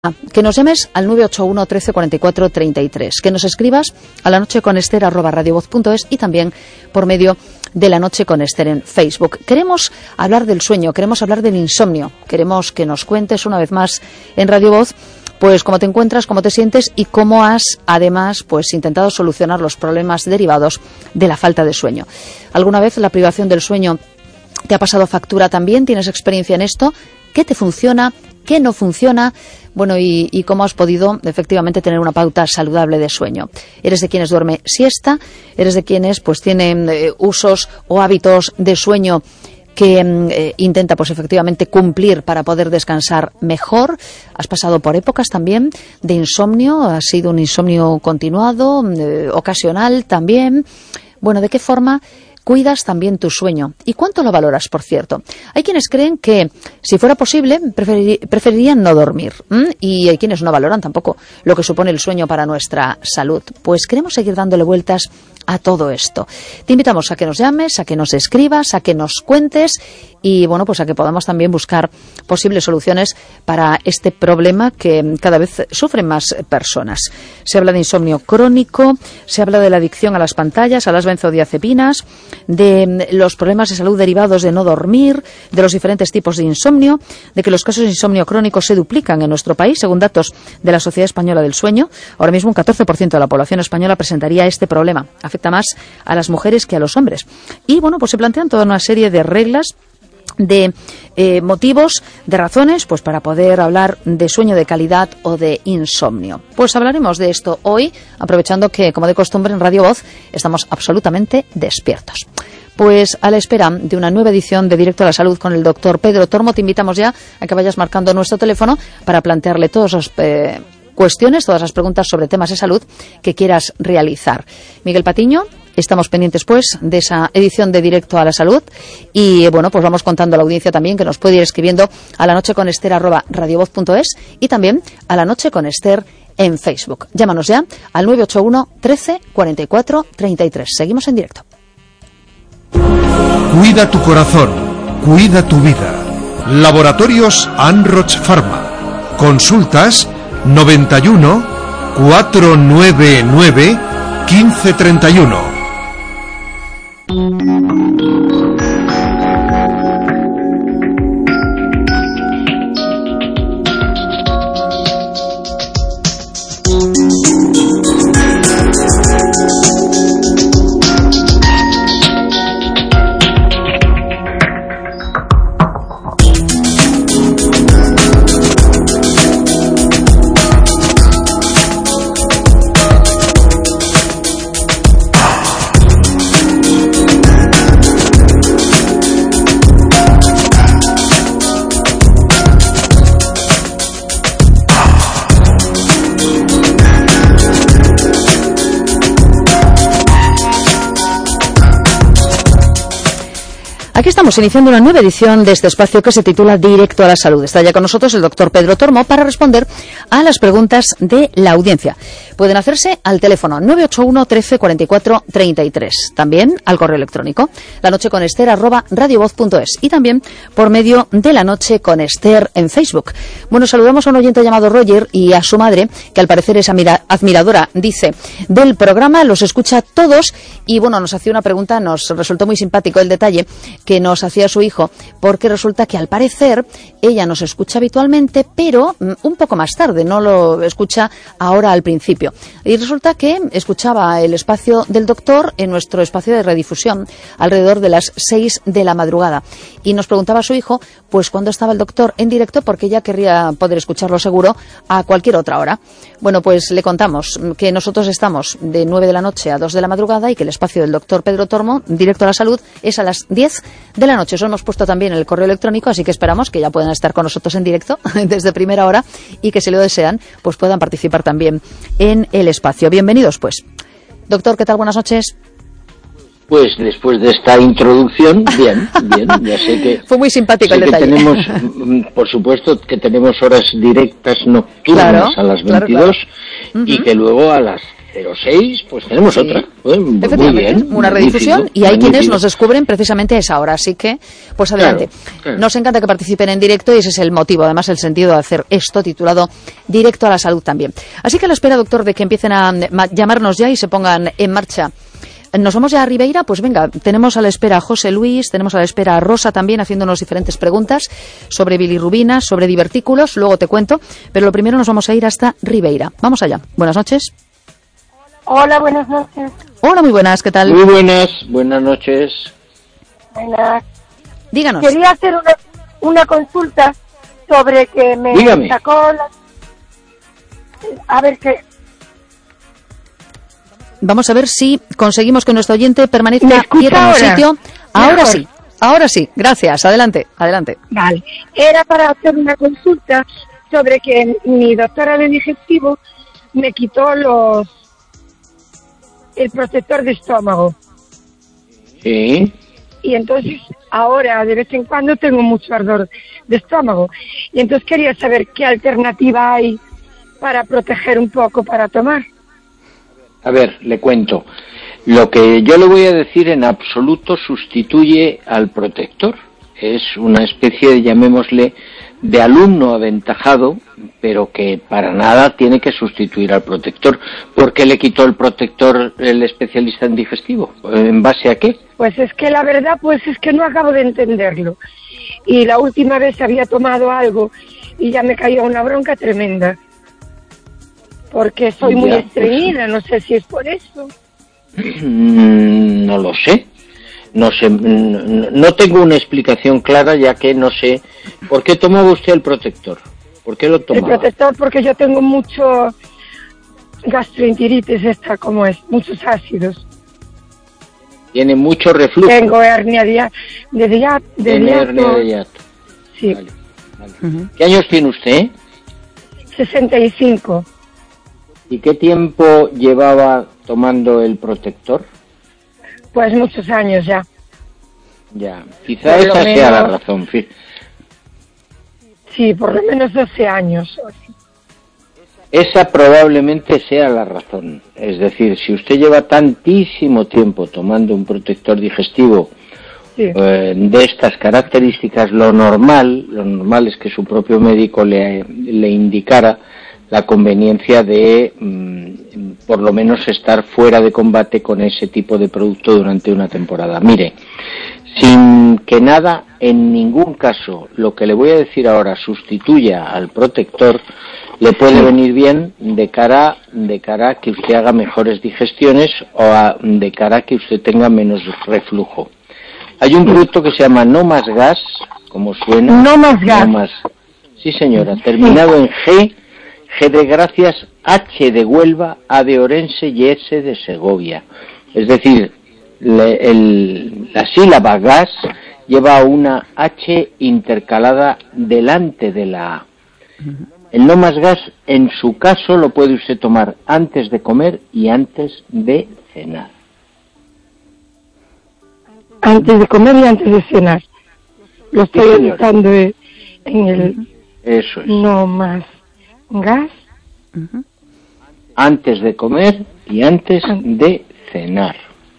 Que nos llames al 981 13 44 33, que nos escribas a lanocheconester@radiovoz.es y también por medio de La Noche con Ester en Facebook. Queremos hablar del sueño, queremos hablar del insomnio, queremos que nos cuentes una vez más en Radio Voz pues cómo te encuentras, cómo te sientes y cómo has además pues intentado solucionar los problemas derivados de la falta de sueño. ¿Alguna vez la privación del sueño te ha pasado factura también? ¿Tienes experiencia en esto? ¿Qué te funciona? ¿Qué no funciona? Bueno, y cómo has podido efectivamente tener una pauta saludable de sueño. ¿Eres de quienes duerme siesta? ¿Eres de quienes pues tienen usos o hábitos de sueño que intenta pues efectivamente cumplir para poder descansar mejor? ¿Has pasado por épocas también de insomnio? ¿Ha sido un insomnio continuado, ocasional también? Bueno, ¿de qué forma cuidas también tu sueño? ¿Y cuánto lo valoras, por cierto? Hay quienes creen que, si fuera posible, preferirían no dormir. Y hay quienes no valoran tampoco lo que supone el sueño para nuestra salud. Pues queremos seguir dándole vueltas a todo esto. Te invitamos a que nos llames, a que nos escribas, a que nos cuentes y, bueno, pues a que podamos también buscar posibles soluciones para este problema que cada vez sufren más personas. Se habla de insomnio crónico, se habla de la adicción a las pantallas, a las benzodiazepinas, de los problemas de salud derivados de no dormir, de los diferentes tipos de insomnio, de que los casos de insomnio crónico se duplican en nuestro país, según datos de la Sociedad Española del Sueño. Ahora mismo un 14% de la población española presentaría este problema. Afecta más a las mujeres que a los hombres. Y bueno, pues se plantean toda una serie de reglas, de motivos, de razones, pues para poder hablar de sueño de calidad o de insomnio. Pues hablaremos de esto hoy, aprovechando que, como de costumbre, en Radio Voz estamos absolutamente despiertos. Pues a la espera de una nueva edición de Directo a la Salud con el doctor Pedro Tormo, te invitamos ya a que vayas marcando nuestro teléfono para plantearle todos los cuestiones, todas las preguntas sobre temas de salud que quieras realizar. Miguel Patiño, estamos pendientes pues de esa edición de Directo a la Salud y bueno, pues vamos contando a la audiencia también que nos puede ir escribiendo a lanocheconester@radiovoz.es y también a La Noche con Ester en Facebook. Llámanos ya al 981 13 44 33. Seguimos en directo. Cuida tu corazón, cuida tu vida. Laboratorios Anroch Pharma. Consultas 91 499 1531. Aquí estamos iniciando una nueva edición de este espacio que se titula Directo a la Salud. Está ya con nosotros el doctor Pedro Tormo para responder a las preguntas de la audiencia. Pueden hacerse al teléfono 981 13 44 33. También al correo electrónico lanocheconester@radiovoz.es y también por medio de La Noche con Ester en Facebook. Bueno, saludamos a un oyente llamado Roger y a su madre, que al parecer es admiradora, dice, del programa, los escucha todos y bueno, nos hacía una pregunta, nos resultó muy simpático el detalle que nos hacía su hijo, porque resulta que al parecer ella nos escucha habitualmente, pero un poco más tarde, no lo escucha ahora al principio. Y resulta que escuchaba el espacio del doctor en nuestro espacio de redifusión alrededor de las 6 de la madrugada. Y nos preguntaba a su hijo, pues cuándo estaba el doctor en directo, porque ella querría poder escucharlo seguro a cualquier otra hora. Bueno, pues le contamos que nosotros estamos de 9 de la noche a 2 de la madrugada y que el espacio del doctor Pedro Tormo, Directo a la Salud, es a las 10 de la noche. Eso hemos puesto también en el correo electrónico, así que esperamos que ya puedan estar con nosotros en directo desde primera hora y que si lo desean, pues puedan participar también en el espacio. Bienvenidos, pues. Doctor, ¿qué tal? Buenas noches. Pues después de esta introducción, bien, ya sé que... Fue muy simpático el detalle. Tenemos, por supuesto, que tenemos horas directas nocturnas a las 22 y que luego a las 06, pues tenemos otra. Muy bien. Una redifusión y hay quienes nos descubren precisamente a esa hora. Así que, pues adelante. Claro. Nos encanta que participen en directo y ese es el motivo, además el sentido de hacer esto titulado Directo a la Salud también. Así que a la espera, doctor, de que empiecen a llamarnos ya y se pongan en marcha. ¿Nos vamos ya a Ribeira? Pues venga, tenemos a la espera a José Luis, tenemos a la espera a Rosa también haciéndonos diferentes preguntas sobre bilirrubina, sobre divertículos, luego te cuento, pero lo primero nos vamos a ir hasta Ribeira. Vamos allá. Buenas noches. Hola, buenas noches. Hola, muy buenas, ¿qué tal? Muy buenas noches. Buenas. Díganos. Quería hacer una consulta sobre que me Dígame. sacó a ver qué... Vamos a ver si conseguimos que nuestro oyente permanezca quieto en un sitio. Ahora sí. Gracias. Adelante. Vale. Era para hacer una consulta sobre que mi doctora de digestivo me quitó el protector de estómago. Sí. Y entonces ahora de vez en cuando tengo mucho ardor de estómago. Y entonces quería saber qué alternativa hay para proteger un poco para tomar. A ver, le cuento. Lo que yo le voy a decir en absoluto sustituye al protector. Es una especie de, llamémosle, de alumno aventajado, pero que para nada tiene que sustituir al protector. ¿Por qué le quitó el protector el especialista en digestivo? ¿En base a qué? Pues es que la verdad, pues es que no acabo de entenderlo. Y la última vez había tomado algo y ya me cayó una bronca tremenda. Porque soy muy estreñida, no sé si es por eso. No lo sé. No sé, no tengo una explicación clara, ya que no sé. ¿Por qué tomaba usted el protector? ¿Por qué lo tomaba? El protector porque yo tengo mucho gastroenteritis, como es, muchos ácidos. Tiene mucho reflujo. Tengo hernia de hiato. Hernia de hiato. Sí. Vale. ¿Qué años tiene usted? 65. ¿Y qué tiempo llevaba tomando el protector? Pues muchos años ya. Ya, quizá esa sea la razón. Sí, por lo menos 12 años. Esa probablemente sea la razón. Es decir, si usted lleva tantísimo tiempo tomando un protector digestivo de estas características, lo normal es que su propio médico le indicara la conveniencia de por lo menos estar fuera de combate con ese tipo de producto durante una temporada. Mire, sin que nada, en ningún caso, lo que le voy a decir ahora sustituya al protector, le puede venir bien de cara a que usted haga mejores digestiones o de cara a que usted tenga menos reflujo. Hay un producto que se llama No Más Gas, como suena. No Más Gas. Sí, señora, terminado en G de Gracias, H de Huelva, A de Orense y S de Segovia. Es decir, la sílaba gas lleva una H intercalada delante de la A. El No Más Gas, en su caso, lo puede usted tomar antes de comer y antes de cenar. Antes de comer y antes de cenar. Lo estoy anotando en el... Eso es. No Más Gas. Antes de comer y antes de cenar.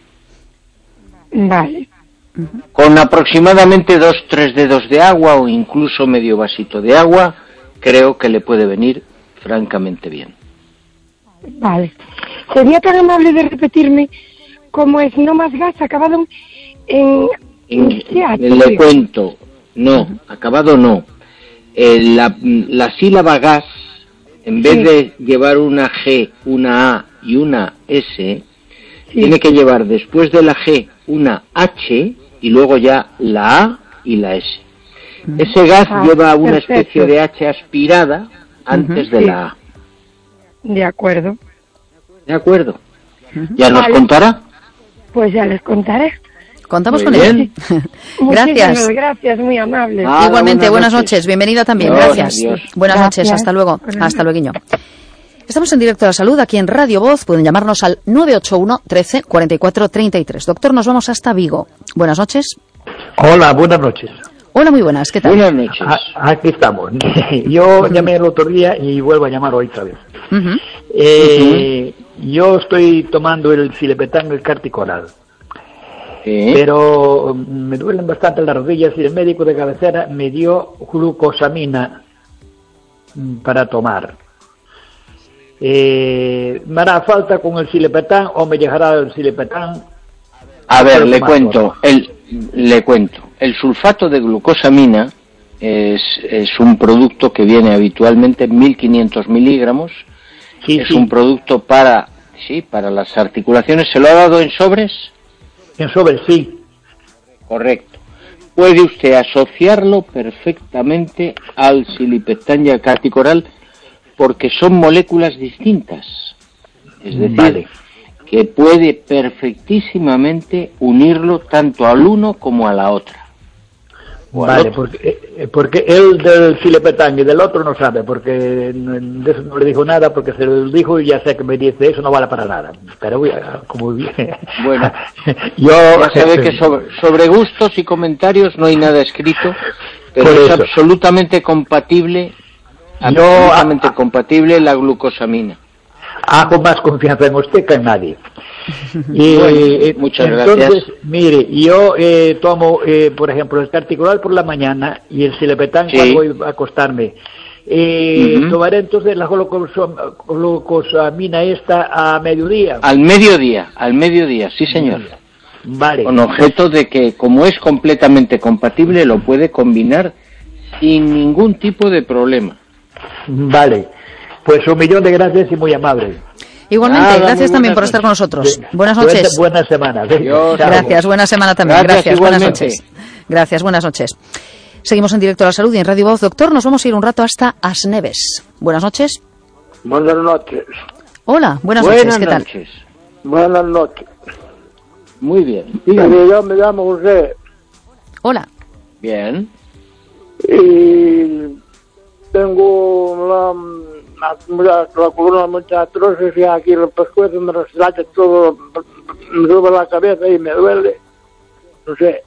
Vale. Con aproximadamente 2-3 dedos de agua o incluso medio vasito de agua, creo que le puede venir francamente bien. Vale. ¿Sería tan amable de repetirme cómo es No Más Gas acabado en CH? Le cuento. No, acabado no. La sílaba gas, en vez de llevar una G, una A y una S, tiene que llevar después de la G una H y luego ya la A y la S. Ese gas lleva una especie de H aspirada antes de la A. De acuerdo. ¿De acuerdo? ¿Ya nos contará? Pues ya les contaré. Contamos con él. Gracias. Gracias, muy amable. Igualmente, buenas noches. Bienvenida también. Gracias. Buenas noches. Hasta luego. Hasta luego. Estamos en directo a la salud aquí en Radio Voz. Pueden llamarnos al 981 13 44 33. Doctor, nos vamos hasta Vigo. Buenas noches. Hola, buenas noches. Hola, muy buenas. ¿Qué tal? Buenas noches. Aquí estamos. Yo llamé el otro día y vuelvo a llamar hoy otra vez. yo estoy tomando el Silepetán, el Carticoral. Sí. Pero me duelen bastante las rodillas y el médico de cabecera me dio glucosamina para tomar. ¿Me hará falta con el Silepetán o me llegará el Silepetán? A ver, le cuento. El sulfato de glucosamina es un producto que viene habitualmente en 1500 miligramos. Sí, es un producto para las articulaciones. ¿Se lo ha dado en sobres? En sobres, sí. Correcto. Puede usted asociarlo perfectamente al Silepetán y al Carticoral porque son moléculas distintas. Es decir, que puede perfectísamente unirlo tanto al uno como a la otra. Vale, porque él del Silepetán y del otro no sabe, porque de eso no le dijo nada, porque se lo dijo y ya sé que me dice eso no vale para nada. Pero como bien. Bueno, yo ya sabe que sobre gustos y comentarios no hay nada escrito, pero es absolutamente compatible, compatible la glucosamina. Hago más confianza en usted que en nadie. Muchas entonces, gracias. Mire, yo tomo, por ejemplo, el Carticoral por la mañana y el Silepetán cuando voy a acostarme. Tomaré entonces la glucosamina esta a mediodía. Al mediodía, sí señor. Vale. Con objeto de que, como es completamente compatible, lo puede combinar sin ningún tipo de problema. Vale. Pues 1.000.000 de gracias y muy amable. Igualmente, gracias también por estar con nosotros. Buenas noches. Buena semana. Gracias, buena semana también. Gracias, buenas noches. Gracias, buenas noches. Seguimos en directo a la salud y en Radio Voz. Doctor, nos vamos a ir un rato hasta Asneves. Buenas noches. Buenas noches. Hola, buenas noches, ¿qué tal? Buenas noches. Muy bien. Yo me llamo José. Hola. Bien. Y tengo la columna muchas atroces y aquí el pescuezo me resalta todo, me sube la cabeza y me duele. No sé.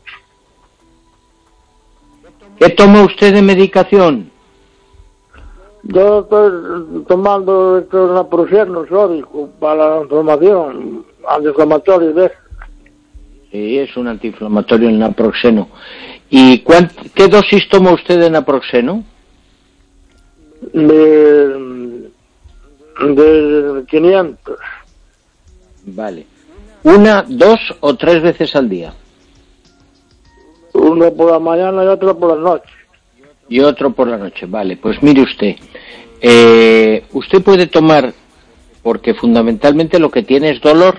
¿Qué toma usted de medicación? Yo estoy tomando naproxeno sódico para la inflamación, antiinflamatorio de eso. Sí, es un antiinflamatorio el naproxeno. ¿Y qué dosis toma usted de naproxeno? De 500. Vale. ¿1, 2 o 3 veces al día? Uno por la mañana y otro por la noche. Y otro por la noche, vale. Pues mire usted, usted puede tomar, porque fundamentalmente lo que tiene es dolor.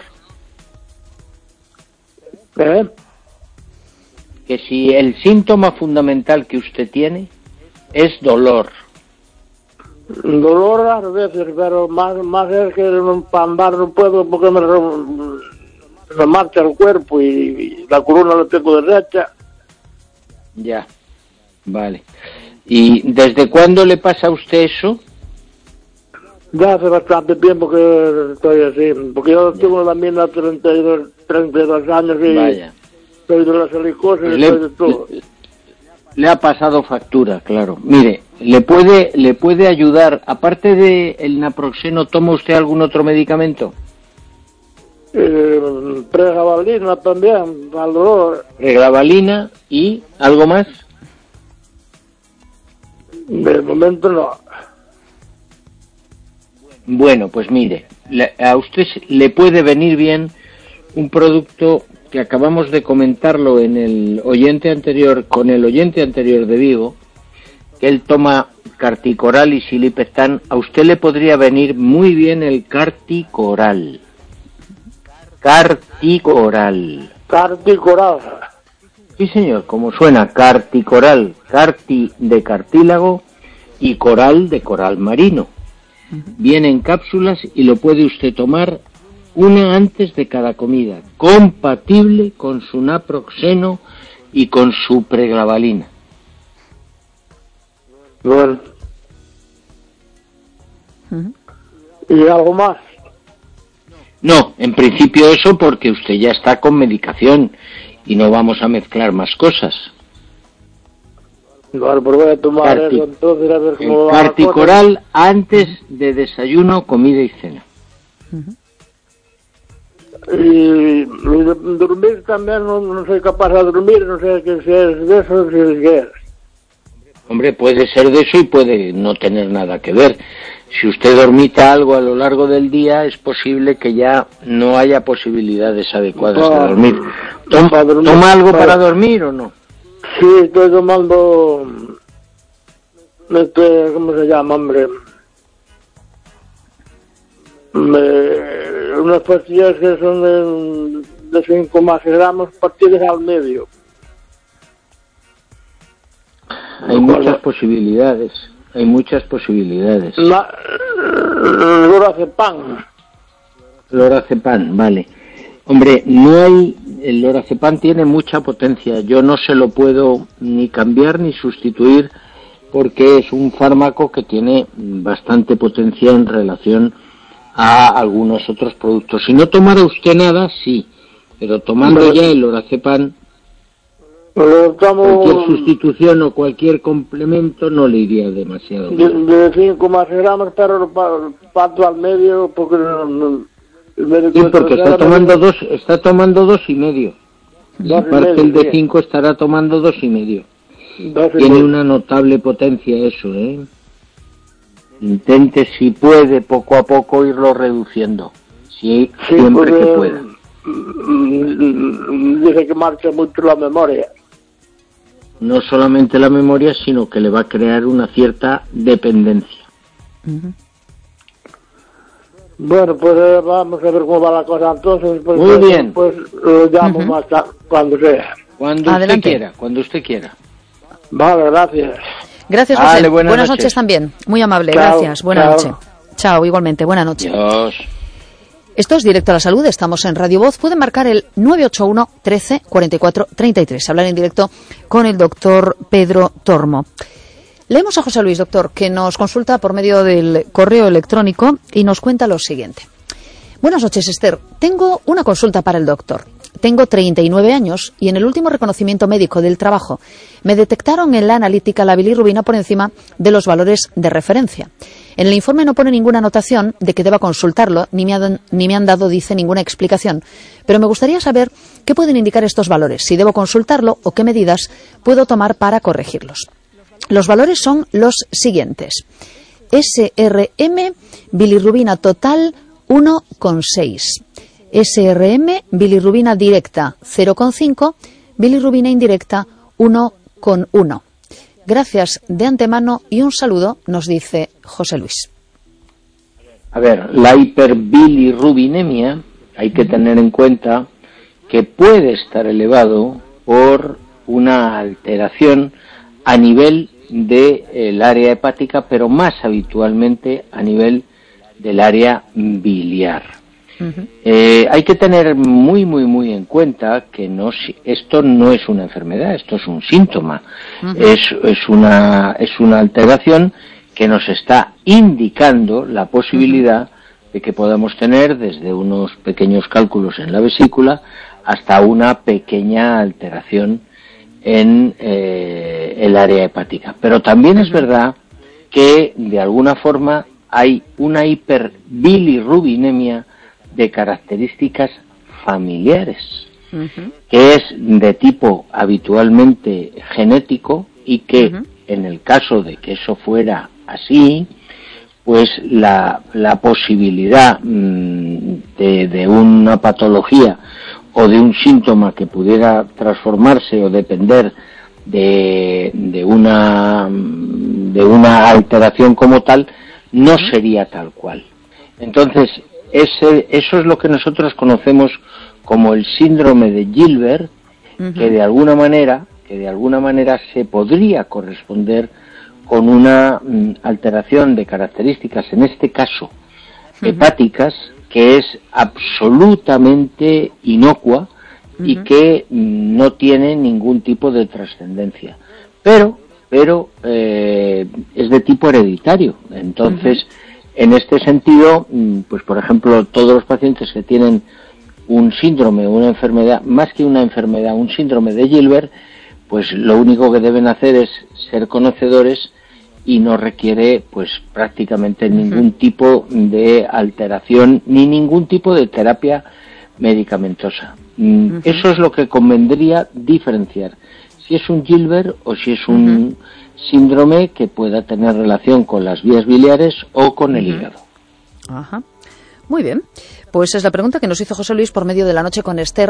Que si el síntoma fundamental que usted tiene es dolor. Dolor a veces, pero más es que para andar no puedo porque me marcha el cuerpo y la columna la tengo derecha. Ya, vale. ¿Y desde cuándo le pasa a usted eso? Ya hace bastante tiempo que estoy así, porque yo tengo también 32 años y vaya. Estoy de las helicosis, Pues estoy de todo. Le ha pasado factura, claro. Mire, le puede ayudar, aparte del naproxeno, ¿toma usted algún otro medicamento? Pregabalina también, al dolor. Pregabalina y algo más. De momento no. Bueno, pues mire, a usted le puede venir bien un producto que acabamos de comentarlo en el oyente anterior, con el oyente anterior de Vigo, que él toma Carticoral y Silepetán. A usted le podría venir muy bien el Carticoral. Carticoral. Carticoral. Sí, señor, como suena, Carticoral. Carti de cartílago y coral de coral marino. Viene en cápsulas y lo puede usted tomar una antes de cada comida, compatible con su naproxeno y con su pregabalina. Bueno. ¿Y algo más? No, en principio eso porque usted ya está con medicación y no vamos a mezclar más cosas. Vale, pues voy a tomar eso entonces a ver cómo va. Carticoral antes de desayuno, comida y cena. Y dormir también no soy capaz de dormir, no sé qué si es de eso, si es que es. Hombre, puede ser de eso y puede no tener nada que ver. Si usted dormita algo a lo largo del día, es posible que ya no haya posibilidades adecuadas de dormir. ¿Toma algo para dormir o no? Sí, estoy tomando... ¿cómo se llama, hombre? Unas pastillas que son de 5 gramos partidas al medio. Hay muchas posibilidades. Lorazepam, vale. Hombre, el lorazepam tiene mucha potencia. Yo no se lo puedo ni cambiar ni sustituir porque es un fármaco que tiene bastante potencia en relación a algunos otros productos. Si no tomara usted nada, sí, pero tomando ya el lorazepam, cualquier sustitución o cualquier complemento no le iría demasiado bien. De 5 gramos, pero parto al medio, porque... Sí, porque está tomando 2,5. Y aparte el de 5 estará tomando 2,5. Tiene una notable potencia eso, ¿eh? Intente, si puede, poco a poco irlo reduciendo. Siempre que pueda. Dice que marcha mucho la memoria. No solamente la memoria, sino que le va a crear una cierta dependencia. Bueno, pues vamos a ver cómo va la cosa entonces. Pues, muy bien. Pues lo llamo más cuando sea. Cuando usted quiera. Vale, gracias. Gracias, José. Buenas noches también. Muy amable, chao, gracias. Buenas noches. Chao, igualmente. Buenas noches. Adiós. Esto es Directo a la Salud, estamos en Radio Voz. Pueden marcar el 981 13 44 33. Hablar en directo con el doctor Pedro Tormo. Leemos a José Luis, doctor, que nos consulta por medio del correo electrónico y nos cuenta lo siguiente. Buenas noches, Esther. Tengo una consulta para el doctor. Tengo 39 años y en el último reconocimiento médico del trabajo me detectaron en la analítica la bilirrubina por encima de los valores de referencia. En el informe no pone ninguna anotación de que deba consultarlo, ni me han dado, dice, ninguna explicación. Pero me gustaría saber qué pueden indicar estos valores, si debo consultarlo o qué medidas puedo tomar para corregirlos. Los valores son los siguientes. SRM, bilirrubina total 1,6. SRM, bilirrubina directa 0,5, bilirrubina indirecta 1,1. Gracias de antemano y un saludo, nos dice José Luis. A ver, la hiperbilirrubinemia hay que tener en cuenta que puede estar elevado por una alteración a nivel del área hepática, pero más habitualmente a nivel del área biliar. Hay que tener muy en cuenta que esto no es una enfermedad, esto es un síntoma. Es una alteración que nos está indicando la posibilidad de que podamos tener desde unos pequeños cálculos en la vesícula hasta una pequeña alteración en el área hepática. Pero también es verdad que de alguna forma hay una hiperbilirrubinemia de características familiares, que es de tipo habitualmente genético y que en el caso de que eso fuera así, pues la posibilidad de una patología o de un síntoma que pudiera transformarse o depender de una alteración como tal no sería tal cual. Entonces, eso es lo que nosotros conocemos como el síndrome de Gilbert, que de alguna manera se podría corresponder con una alteración de características, en este caso hepáticas, que es absolutamente inocua y que no tiene ningún tipo de trascendencia. Pero es de tipo hereditario. Entonces, en este sentido, pues por ejemplo, todos los pacientes que tienen un síndrome, una enfermedad, más que una enfermedad, un síndrome de Gilbert, pues lo único que deben hacer es ser conocedores y no requiere pues prácticamente ningún tipo de alteración ni ningún tipo de terapia medicamentosa. Eso es lo que convendría diferenciar, si es un Gilbert o si es un síndrome que pueda tener relación con las vías biliares o con el hígado. Ajá. Muy bien, pues es la pregunta que nos hizo José Luis por medio de la noche con Esther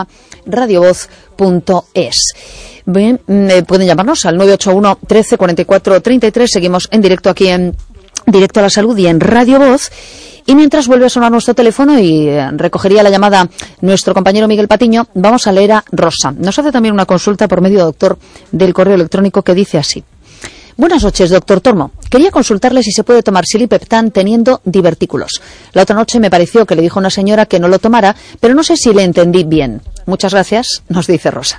@radiovoz.es. Bien, pueden llamarnos al 981 13 44 33. Seguimos en directo aquí en Directo a la Salud y en Radio Voz. Y mientras vuelve a sonar nuestro teléfono y recogería la llamada nuestro compañero Miguel Patiño, vamos a leer a Rosa. Nos hace también una consulta por medio, doctor, del correo electrónico que dice así. Buenas noches, doctor Tormo. Quería consultarle si se puede tomar Silipeptan teniendo divertículos. La otra noche me pareció que le dijo una señora que no lo tomara, pero no sé si le entendí bien. Muchas gracias, nos dice Rosa.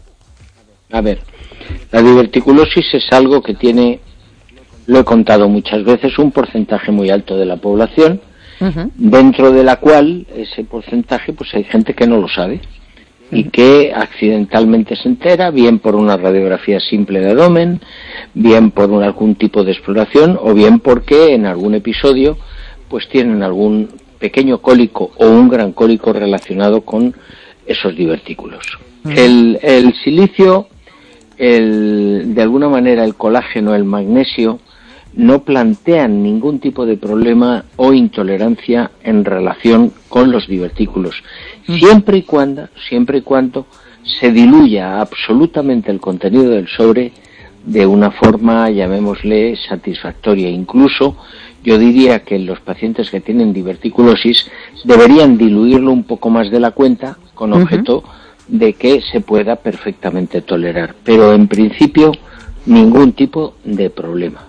A ver, la diverticulosis es algo que tiene, lo he contado muchas veces, un porcentaje muy alto de la población, dentro de la cual ese porcentaje, pues hay gente que no lo sabe y que accidentalmente se entera, bien por una radiografía simple de abdomen, bien por algún tipo de exploración, o bien porque en algún episodio pues tienen algún pequeño cólico o un gran cólico relacionado con esos divertículos. El silicio, de alguna manera el colágeno, el magnesio, no plantean ningún tipo de problema o intolerancia en relación con los divertículos, siempre y cuando se diluya absolutamente el contenido del sobre de una forma, llamémosle, satisfactoria. Incluso yo diría que los pacientes que tienen diverticulosis deberían diluirlo un poco más de la cuenta, con objeto de que se pueda perfectamente tolerar, pero en principio ningún tipo de problema.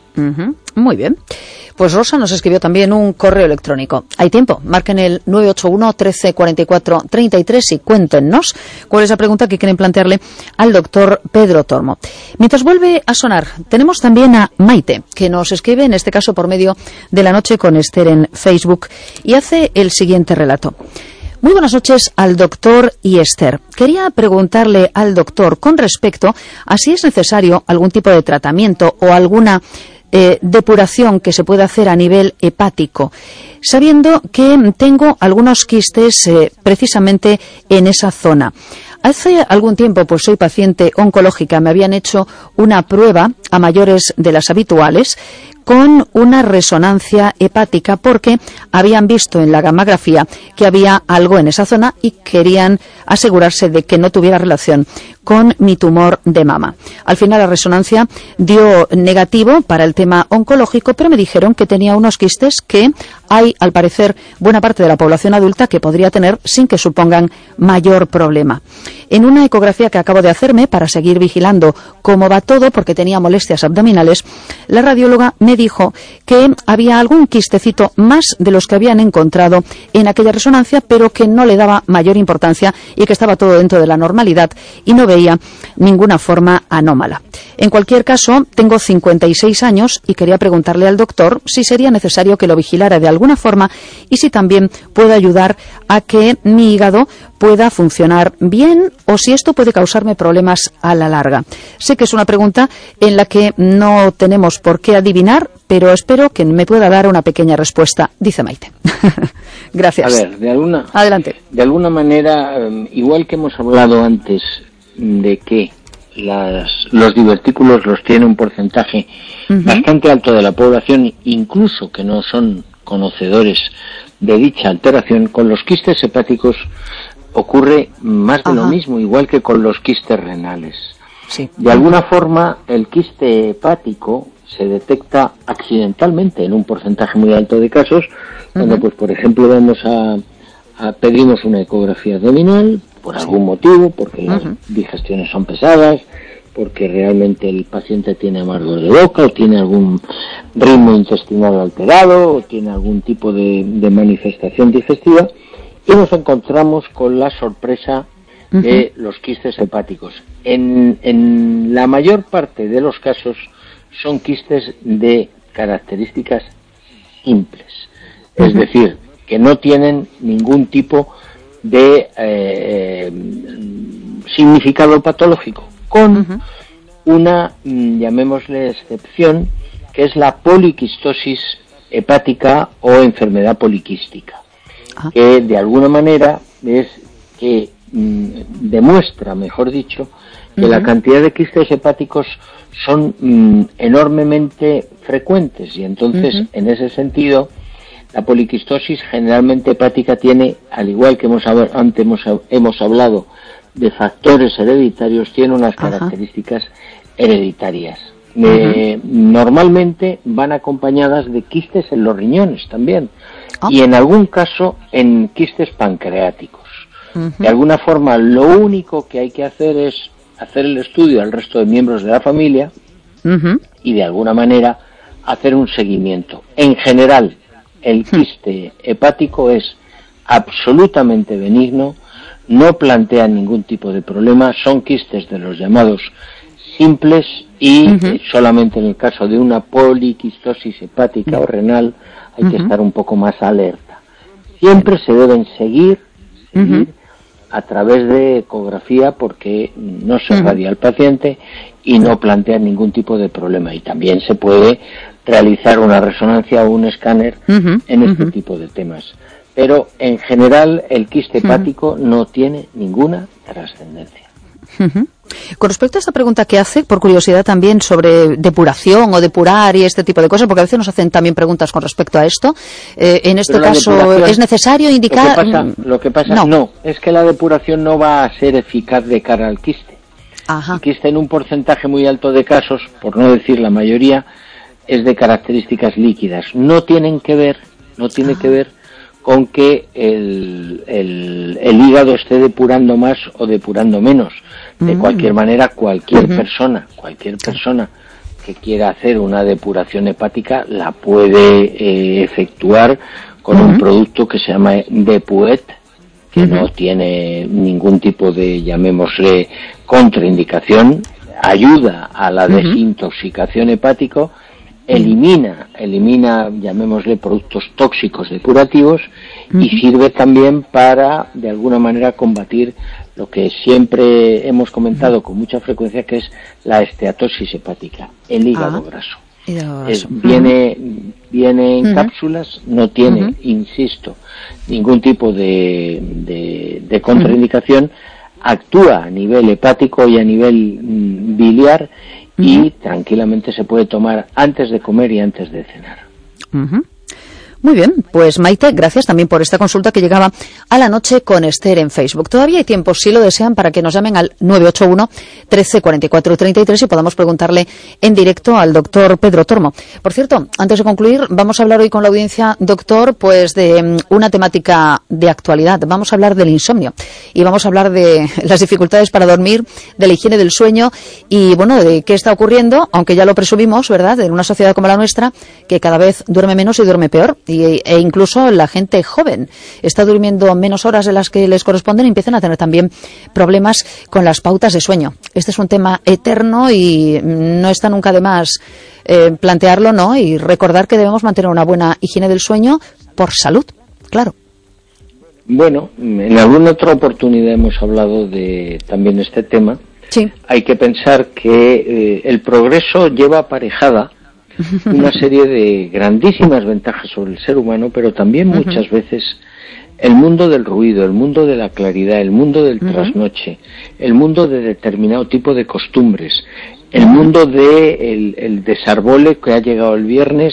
Muy bien. Pues Rosa nos escribió también un correo electrónico. Hay tiempo. Marquen el 981 13 44 33 y cuéntenos cuál es la pregunta que quieren plantearle al doctor Pedro Tormo. Mientras vuelve a sonar, tenemos también a Maite, que nos escribe, en este caso por medio de la noche con Esther en Facebook, y hace el siguiente relato. Muy buenas noches al doctor y Esther. Quería preguntarle al doctor con respecto a si es necesario algún tipo de tratamiento o alguna depuración que se puede hacer a nivel hepático, sabiendo que tengo algunos quistes precisamente en esa zona. Hace algún tiempo, pues soy paciente oncológica, me habían hecho una prueba a mayores de las habituales con una resonancia hepática porque habían visto en la gammagrafía que había algo en esa zona y querían asegurarse de que no tuviera relación con mi tumor de mama. Al final la resonancia dio negativo para el tema oncológico, pero me dijeron que tenía unos quistes que hay, al parecer, buena parte de la población adulta que podría tener sin que supongan mayor problema. En una ecografía que acabo de hacerme para seguir vigilando cómo va todo, porque tenía molestias abdominales, la radióloga me dijo que había algún quistecito más de los que habían encontrado en aquella resonancia, pero que no le daba mayor importancia y que estaba todo dentro de la normalidad y no veía ninguna forma anómala. En cualquier caso, tengo 56 años y quería preguntarle al doctor si sería necesario que lo vigilara de alguna forma y si también puede ayudar a que mi hígado pueda funcionar bien o si esto puede causarme problemas a la larga. Sé que es una pregunta en la que no tenemos por qué adivinar, pero espero que me pueda dar una pequeña respuesta, dice Maite. Gracias. A ver, adelante. De alguna manera, igual que hemos hablado antes de que los divertículos los tiene un porcentaje bastante alto de la población, incluso que no son conocedores de dicha alteración, con los quistes hepáticos ocurre más de lo mismo, igual que con los quistes renales. Sí. De alguna forma, el quiste hepático se detecta accidentalmente en un porcentaje muy alto de casos, cuando, pues, por ejemplo, pedimos una ecografía abdominal por algún motivo, porque las digestiones son pesadas, porque realmente el paciente tiene amargor de boca, o tiene algún ritmo intestinal alterado, o tiene algún tipo de manifestación digestiva, y nos encontramos con la sorpresa de los quistes hepáticos. En la mayor parte de los casos son quistes de características simples, es decir, que no tienen ningún tipo de significado patológico, con una, llamémosle, excepción, que es la poliquistosis hepática o enfermedad poliquística. que de alguna manera es que demuestra, mejor dicho, que la cantidad de quistes hepáticos son enormemente frecuentes, y entonces en ese sentido la poliquistosis generalmente hepática tiene, al igual que antes hemos hablado de factores hereditarios, tiene unas características hereditarias. Normalmente van acompañadas de quistes en los riñones también, y en algún caso en quistes pancreáticos. De alguna forma, lo único que hay que hacer es hacer el estudio al resto de miembros de la familia y de alguna manera hacer un seguimiento. En general, el quiste hepático es absolutamente benigno, no plantea ningún tipo de problema, son quistes de los llamados simples y solamente en el caso de una poliquistosis hepática o renal hay que estar un poco más alerta. Siempre se deben seguir a través de ecografía porque no se radia al paciente y no plantea ningún tipo de problema, y también se puede realizar una resonancia o un escáner en este tipo de temas. Pero en general el quiste hepático no tiene ninguna trascendencia. Con respecto a esta pregunta que hace, por curiosidad también, sobre depuración o depurar y este tipo de cosas, porque a veces nos hacen también preguntas con respecto a esto, en este caso, ¿es necesario indicar? Lo que pasa no, es que la depuración no va a ser eficaz de cara al quiste. El quiste, en un porcentaje muy alto de casos, por no decir la mayoría, es de características líquidas. No tiene que ver con que el hígado esté depurando más o depurando menos. De cualquier manera, cualquier persona que quiera hacer una depuración hepática la puede efectuar con un producto que se llama Depuet, que no tiene ningún tipo de, llamémosle, contraindicación, ayuda a la desintoxicación hepática, elimina, llamémosle, productos tóxicos depurativos, y sirve también para, de alguna manera, combatir lo que siempre hemos comentado con mucha frecuencia, que es la esteatosis hepática, el hígado graso. Viene en cápsulas, no tiene, insisto, ningún tipo de contraindicación, actúa a nivel hepático y a nivel biliar, y tranquilamente se puede tomar antes de comer y antes de cenar. Muy bien, pues Maite, gracias también por esta consulta que llegaba a La Noche con Esther en Facebook. Todavía hay tiempo, si lo desean, para que nos llamen al 981 13 44 33 y podamos preguntarle en directo al doctor Pedro Tormo. Por cierto, antes de concluir, vamos a hablar hoy con la audiencia, doctor, pues de una temática de actualidad. Vamos a hablar del insomnio y vamos a hablar de las dificultades para dormir, de la higiene del sueño y, bueno, de qué está ocurriendo, aunque ya lo presumimos, ¿verdad?, en una sociedad como la nuestra, que cada vez duerme menos y duerme peor. E incluso la gente joven está durmiendo menos horas de las que les corresponden y empiezan a tener también problemas con las pautas de sueño. Este es un tema eterno y no está nunca de más plantearlo, ¿no? Y recordar que debemos mantener una buena higiene del sueño por salud, claro. Bueno, en alguna otra oportunidad hemos hablado de también este tema. Sí. Hay que pensar que el progreso lleva aparejada una serie de grandísimas ventajas sobre el ser humano, pero también muchas veces el mundo del ruido, el mundo de la claridad, el mundo del trasnoche, el mundo de determinado tipo de costumbres, el mundo de el desarbole que ha llegado el viernes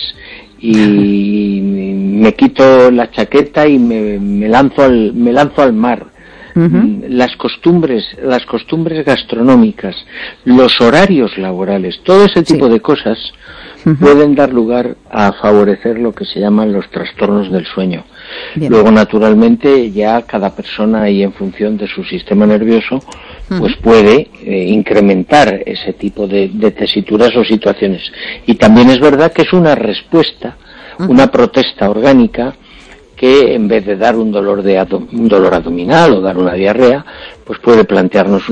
y me quito la chaqueta y me lanzo al mar. Las costumbres gastronómicas, los horarios laborales, todo ese tipo de cosas pueden dar lugar a favorecer lo que se llaman los trastornos del sueño. Bien. Luego, naturalmente, ya cada persona, y en función de su sistema nervioso, pues puede incrementar ese tipo de tesituras o situaciones. Y también es verdad que es una respuesta, una protesta orgánica, que en vez de dar un dolor abdominal o dar una diarrea, pues puede plantearnos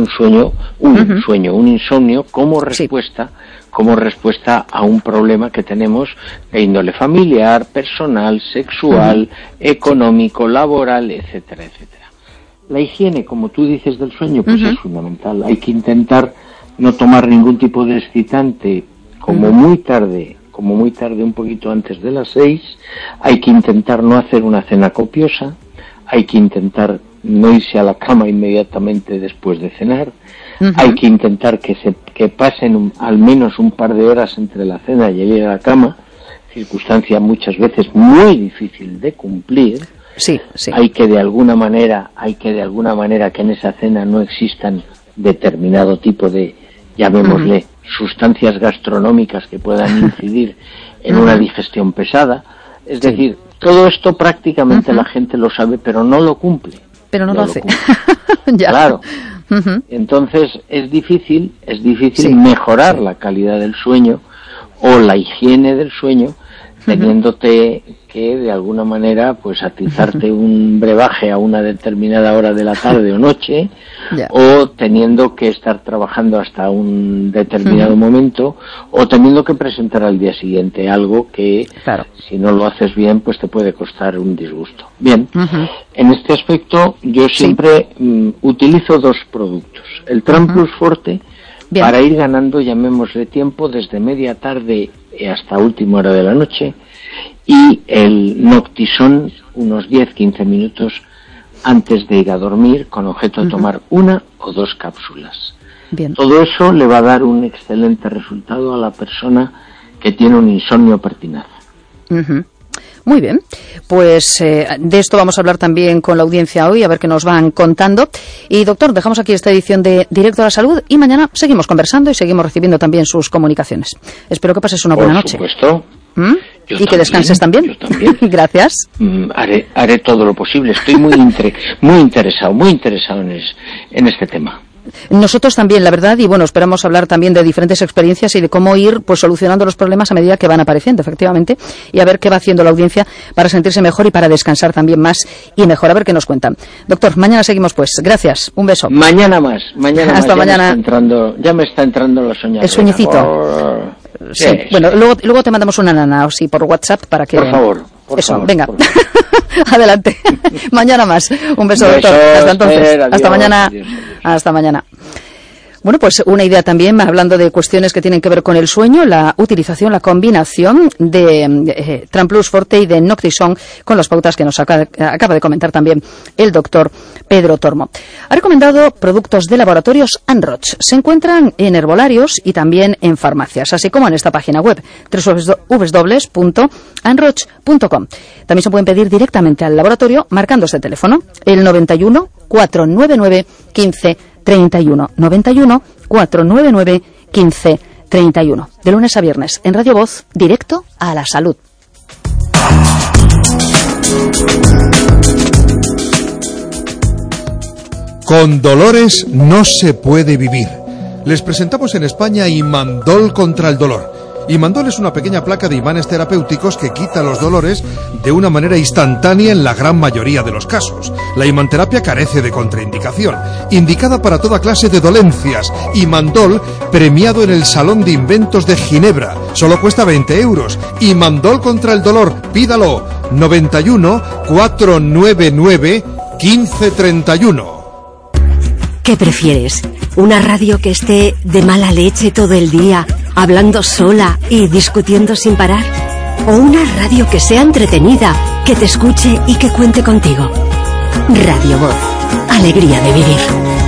un insomnio como respuesta a un problema que tenemos de índole familiar, personal, sexual, económico, laboral, etcétera, etcétera. La higiene, como tú dices, del sueño, pues es fundamental. Hay que intentar no tomar ningún tipo de excitante como muy tarde, un poquito antes de las 6. Hay que intentar no hacer una cena copiosa. hay que intentar no irse a la cama inmediatamente después de cenar. Hay que intentar que pasen al menos un par de horas entre la cena y el ir a la cama, circunstancia muchas veces muy difícil de cumplir. Sí. Hay que de alguna manera que en esa cena no existan determinado tipo de, llamémosle, sustancias gastronómicas que puedan incidir en una digestión pesada. Es decir, todo esto prácticamente la gente lo sabe, pero no lo cumple. Pero no lo hace. Ya. Claro. Entonces es difícil mejorar la calidad del sueño o la higiene del sueño, teniéndote que de alguna manera pues atizarte un brebaje a una determinada hora de la tarde o noche, o teniendo que estar trabajando hasta un determinado momento, o teniendo que presentar al día siguiente algo que, si no lo haces bien, pues te puede costar un disgusto. Bien, en este aspecto yo siempre utilizo dos productos. El Tram Plus Forte, para ir ganando, llamémosle tiempo, desde media tarde hasta última hora de la noche, y el Noctison unos 10-15 minutos antes de ir a dormir, con objeto de tomar 1 o 2 cápsulas. Todo eso le va a dar un excelente resultado a la persona que tiene un insomnio pertinaz. Muy bien, pues de esto vamos a hablar también con la audiencia hoy, a ver qué nos van contando. Y doctor, dejamos aquí esta edición de Directo a la Salud y mañana seguimos conversando y seguimos recibiendo también sus comunicaciones. Espero que pases una buena noche. Por supuesto. Y que descanses también. Yo también. Gracias. Haré todo lo posible. Estoy muy interesado en este tema. Nosotros también, la verdad, y bueno, esperamos hablar también de diferentes experiencias y de cómo ir pues solucionando los problemas a medida que van apareciendo, efectivamente, y a ver qué va haciendo la audiencia para sentirse mejor y para descansar también más y mejor. A ver qué nos cuentan. Doctor, mañana seguimos pues. Gracias. Un beso. Mañana más. Hasta mañana. Ya me está entrando la soñadera. El sueñecito. Sí. Bueno, luego te mandamos una nana, o sí, por WhatsApp para que... Por favor. Venga. Adelante. Mañana más. Un beso, doctor. Hasta entonces. Adiós, hasta mañana. Adiós. Hasta mañana. Bueno, pues una idea también, hablando de cuestiones que tienen que ver con el sueño, la utilización, la combinación de Tram Plus Forte y de Noctison con las pautas que nos acaba de comentar también el doctor Pedro Tormo. Ha recomendado productos de laboratorios Anroch. Se encuentran en herbolarios y también en farmacias, así como en esta página web, www.anroch.com. También se pueden pedir directamente al laboratorio marcando este teléfono, el 91 499 15 31 91 499 15 31. De lunes a viernes en Radio Voz, directo a la salud. Con dolores no se puede vivir. Les presentamos en España Imandol contra el dolor. Imandol es una pequeña placa de imanes terapéuticos que quita los dolores de una manera instantánea en la gran mayoría de los casos. La imanterapia carece de contraindicación, indicada para toda clase de dolencias. Imandol, premiado en el Salón de Inventos de Ginebra. Solo cuesta 20 euros. Imandol contra el dolor, pídalo. 91 499 1531. ¿Qué prefieres? ¿Una radio que esté de mala leche todo el día, hablando sola y discutiendo sin parar? ¿O una radio que sea entretenida, que te escuche y que cuente contigo? Radio Voz. Alegría de vivir.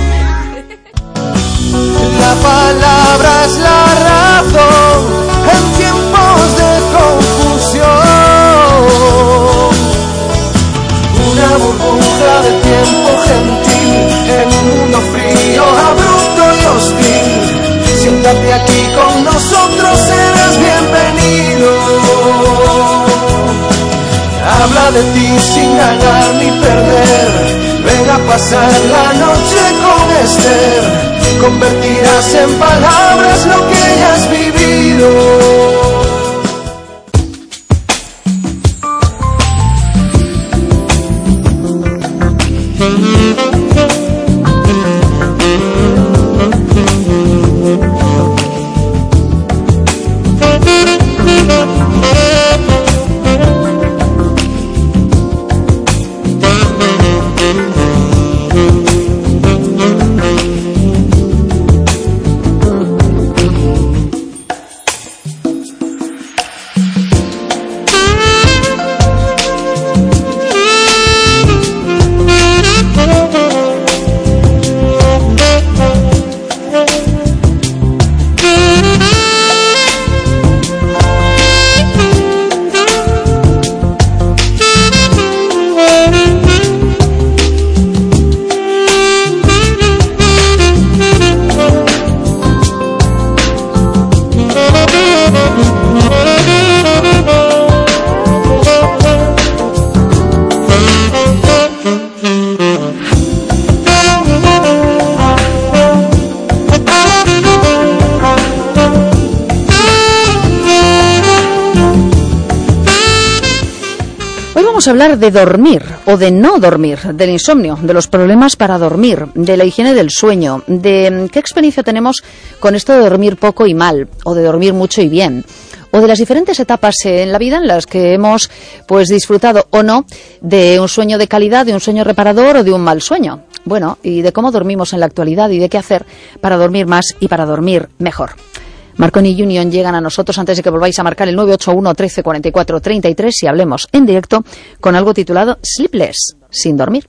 La palabra es la razón en tiempos de confusión. Una burbuja de tiempo gentil en un mundo frío, abrupto y hostil. Siéntate aquí con nosotros, serás bienvenido. Habla de ti sin ganar ni perder. Ven a pasar la noche con Esther. Convertirás en palabras lo que hayas vivido. Hoy vamos a hablar de dormir o de no dormir, del insomnio, de los problemas para dormir, de la higiene del sueño, de qué experiencia tenemos con esto de dormir poco y mal, o de dormir mucho y bien, o de las diferentes etapas en la vida en las que hemos pues disfrutado o no de un sueño de calidad, de un sueño reparador o de un mal sueño. Bueno, y de cómo dormimos en la actualidad y de qué hacer para dormir más y para dormir mejor. Marconi Union llegan a nosotros antes de que volváis a marcar el 981 13 44 33 y hablemos en directo con algo titulado Sleepless, sin dormir.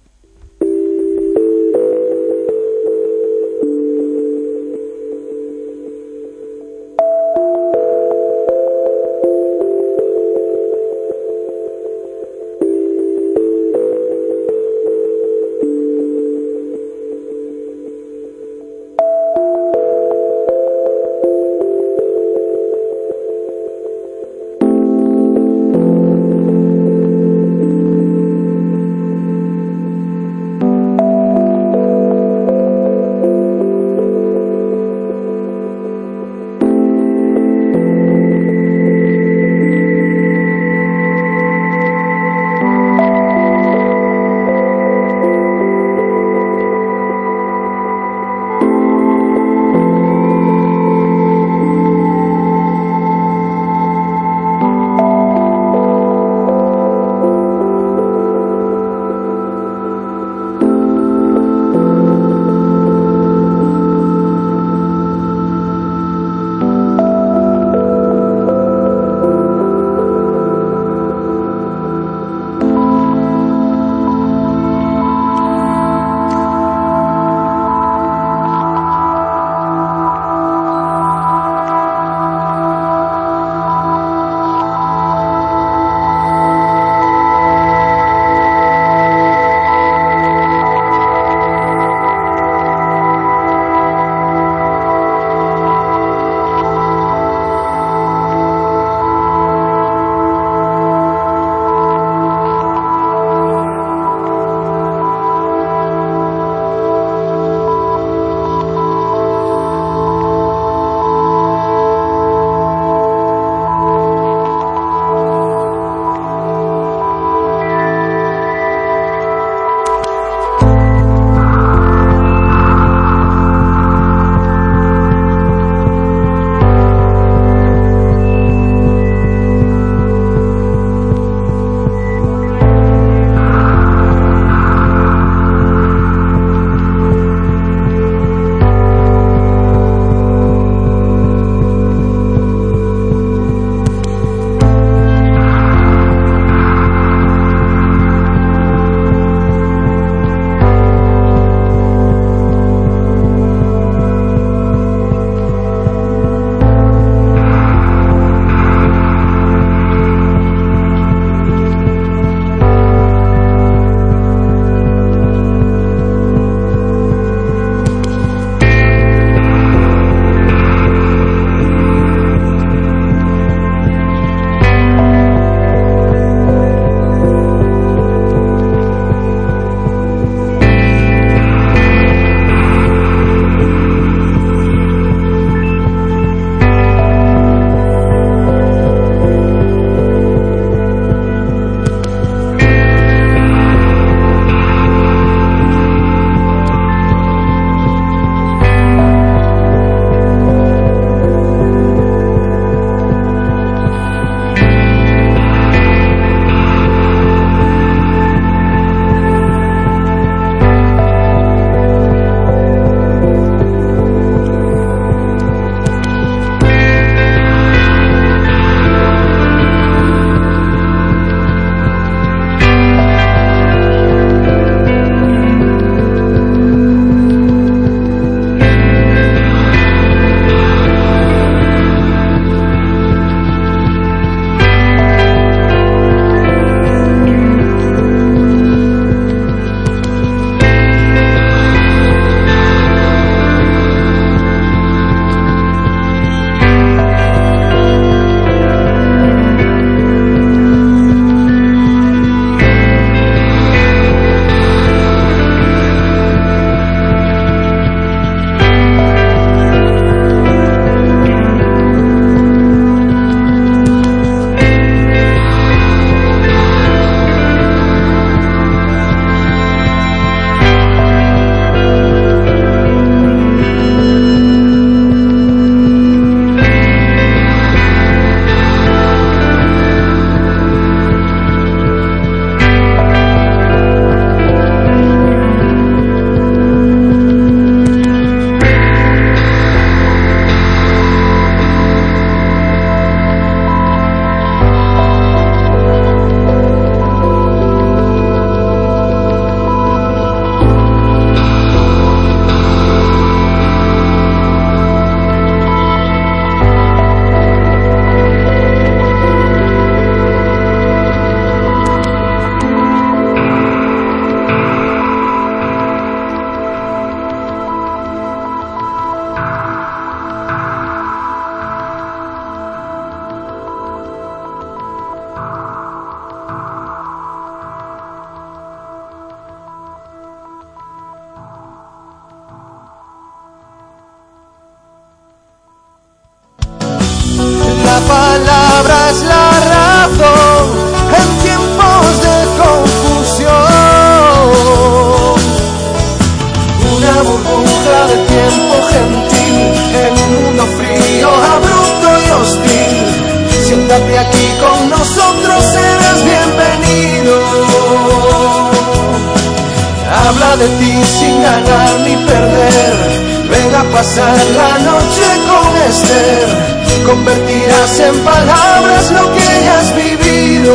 hablará de ti sin ganar ni perder. Ven a pasar la noche con Esther, convertirás en palabras lo que hayas vivido.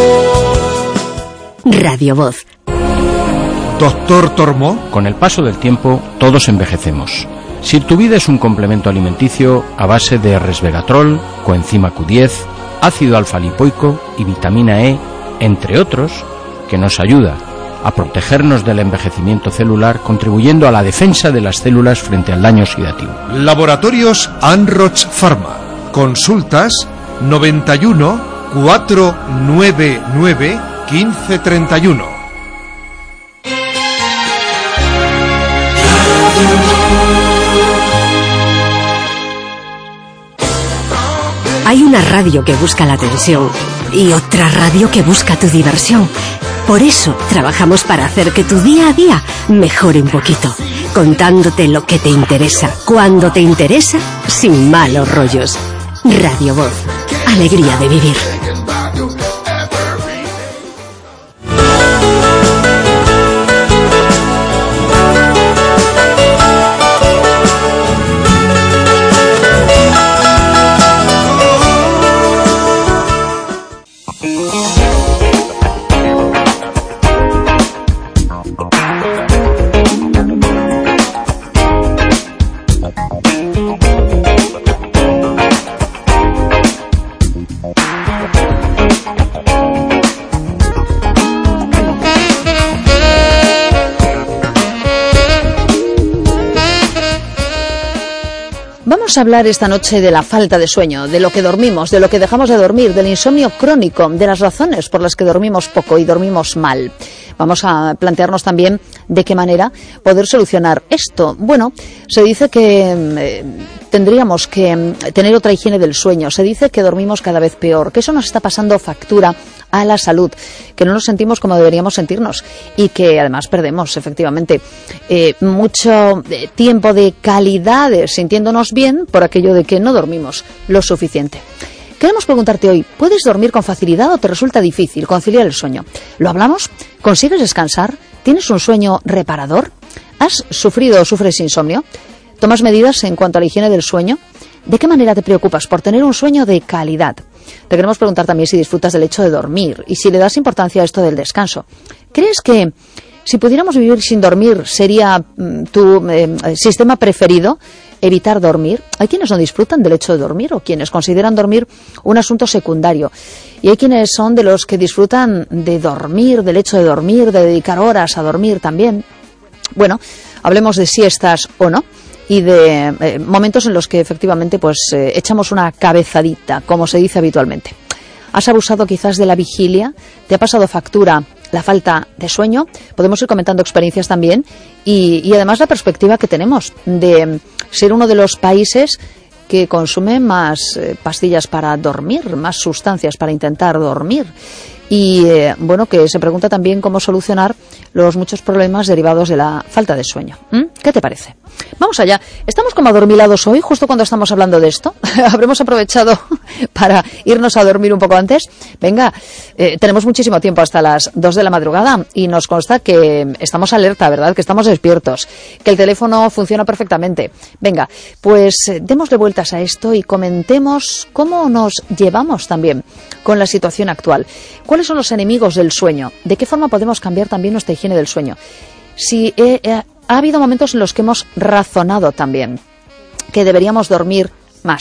Radio Voz. Doctor Tormó. Con el paso del tiempo, todos envejecemos. Si tu vida es un complemento alimenticio a base de resveratrol, coenzima Q10, ácido alfa-lipoico y vitamina E, entre otros, que nos ayuda a protegernos del envejecimiento celular, contribuyendo a la defensa de las células frente al daño oxidativo. Laboratorios Anroch Pharma. Consultas 91 499 1531. Hay una radio que busca la atención y otra radio que busca tu diversión. Por eso trabajamos para hacer que tu día a día mejore un poquito, contándote lo que te interesa, cuando te interesa, sin malos rollos. Radio Voz, alegría de vivir. Vamos a hablar esta noche de la falta de sueño, de lo que dormimos, de lo que dejamos de dormir, del insomnio crónico, de las razones por las que dormimos poco y dormimos mal. Vamos a plantearnos también de qué manera poder solucionar esto. Bueno, se dice que tendríamos que tener otra higiene del sueño. Se dice que dormimos cada vez peor, que eso nos está pasando factura a la salud, que no nos sentimos como deberíamos sentirnos y que además perdemos efectivamente mucho tiempo de calidad sintiéndonos bien por aquello de que no dormimos lo suficiente. Queremos preguntarte hoy, ¿puedes dormir con facilidad o te resulta difícil conciliar el sueño? ¿Lo hablamos? ¿Consigues descansar? ¿Tienes un sueño reparador? ¿Has sufrido o sufres insomnio? ¿Tomas medidas en cuanto a la higiene del sueño? ¿De qué manera te preocupas por tener un sueño de calidad? Te queremos preguntar también si disfrutas del hecho de dormir y si le das importancia a esto del descanso. ¿Crees que si pudiéramos vivir sin dormir sería tu sistema preferido? Evitar dormir. Hay quienes no disfrutan del hecho de dormir o quienes consideran dormir un asunto secundario. Y hay quienes son de los que disfrutan de dormir, del hecho de dormir, de dedicar horas a dormir también. Bueno, hablemos de siestas o no y de momentos en los que efectivamente pues echamos una cabezadita, como se dice habitualmente. ¿Has abusado quizás de la vigilia? ¿Te ha pasado factura la falta de sueño? Podemos ir comentando experiencias también y además la perspectiva que tenemos de ser uno de los países que consume más pastillas para dormir, más sustancias para intentar dormir. Y bueno, que se pregunta también cómo solucionar los muchos problemas derivados de la falta de sueño. ¿Qué te parece? Vamos allá. ¿Estamos como adormilados hoy, justo cuando estamos hablando de esto? ¿Habremos aprovechado para irnos a dormir un poco antes? Venga, tenemos muchísimo tiempo hasta las 2 de la madrugada y nos consta que estamos alerta, ¿verdad? Que estamos despiertos, que el teléfono funciona perfectamente. Venga, pues démosle vueltas a esto y comentemos cómo nos llevamos también con la situación actual. ¿Cuáles son los enemigos del sueño? ¿De qué forma podemos cambiar también nuestra higiene del sueño? Si ha habido momentos en los que hemos razonado también que deberíamos dormir más.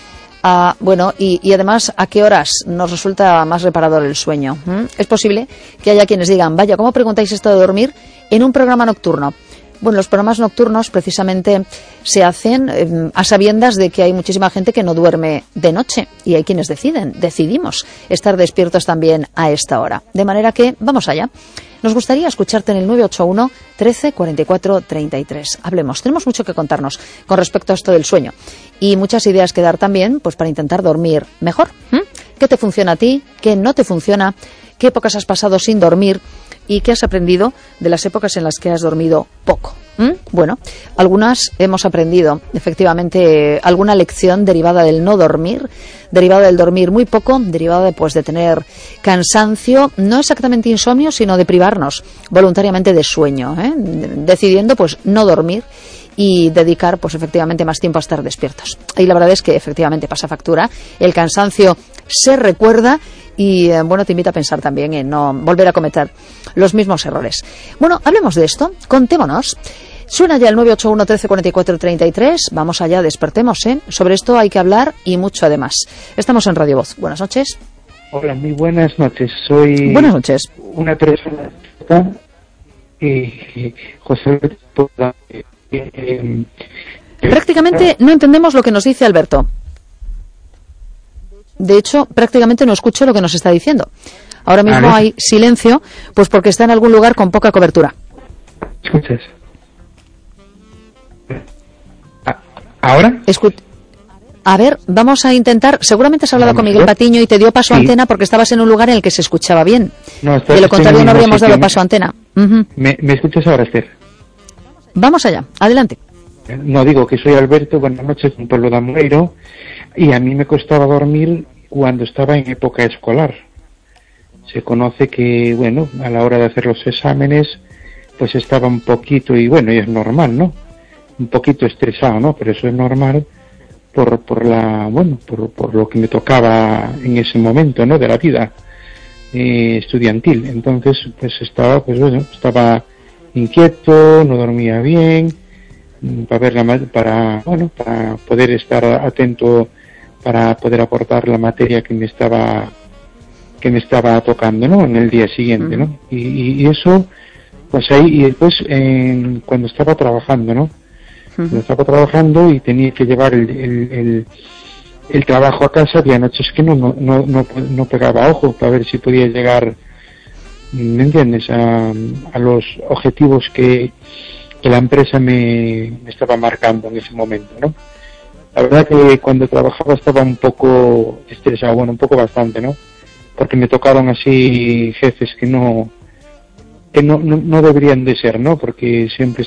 Bueno, y además, ¿a qué horas nos resulta más reparador el sueño? Es posible que haya quienes digan, vaya, ¿cómo preguntáis esto de dormir en un programa nocturno? Bueno, los programas nocturnos precisamente se hacen a sabiendas de que hay muchísima gente que no duerme de noche y hay quienes decidimos estar despiertos también a esta hora. De manera que, vamos allá. Nos gustaría escucharte en el 981 13 44 33. Hablemos, tenemos mucho que contarnos con respecto a esto del sueño y muchas ideas que dar también pues para intentar dormir mejor. ¿Qué te funciona a ti? ¿Qué no te funciona? ¿Qué épocas has pasado sin dormir? y qué has aprendido de las épocas en las que has dormido poco. Bueno, algunas hemos aprendido, efectivamente, alguna lección derivada del no dormir, derivada del dormir muy poco, derivada de tener cansancio, no exactamente insomnio, sino de privarnos voluntariamente de sueño, decidiendo no dormir y dedicar efectivamente más tiempo a estar despiertos. Y la verdad es que efectivamente pasa factura, el cansancio se recuerda y te invita a pensar también en no volver a cometer los mismos errores. Bueno, hablemos de esto, contémonos. Suena ya el 981 13 44 33. Vamos allá, despertemos, Sobre esto hay que hablar y mucho además. Estamos en Radio Voz. Buenas noches. Hola, muy buenas noches. Soy buenas noches. Una persona José. Prácticamente no entendemos lo que nos dice Alberto. De hecho, prácticamente no escucho lo que nos está diciendo. Ahora mismo hay silencio, porque está en algún lugar con poca cobertura. ¿Escuchas? ¿Ahora? A ver, vamos a intentar. Seguramente has hablado con Miguel Patiño y te dio paso a antena porque estabas en un lugar en el que se escuchaba bien. De lo contrario, no habríamos dado paso a antena. ¿Me escuchas ahora, Esther? Vamos allá, adelante. No, digo que soy Alberto, buenas noches, un pueblo de Amoeiro, y a mí me costaba dormir cuando estaba en época escolar. Se conoce que, a la hora de hacer los exámenes, estaba un poquito, y es normal, ¿no? Un poquito estresado, ¿no? Pero eso es normal por lo que me tocaba en ese momento, ¿no? De la vida estudiantil. Entonces, estaba inquieto, no dormía bien, para poder estar atento, para poder aportar la materia que me estaba tocando, ¿no? En el día siguiente, ¿no? Y eso, ahí, y después cuando estaba trabajando, ¿no? Cuando estaba trabajando y tenía que llevar el trabajo a casa, había noches que no pegaba ojo para ver si podía llegar, ¿me entiendes?, a los objetivos que la empresa me estaba marcando en ese momento, ¿no? La verdad que cuando trabajaba estaba un poco estresado, un poco bastante, ¿no? Porque me tocaron así jefes que no deberían de ser, ¿no? Porque siempre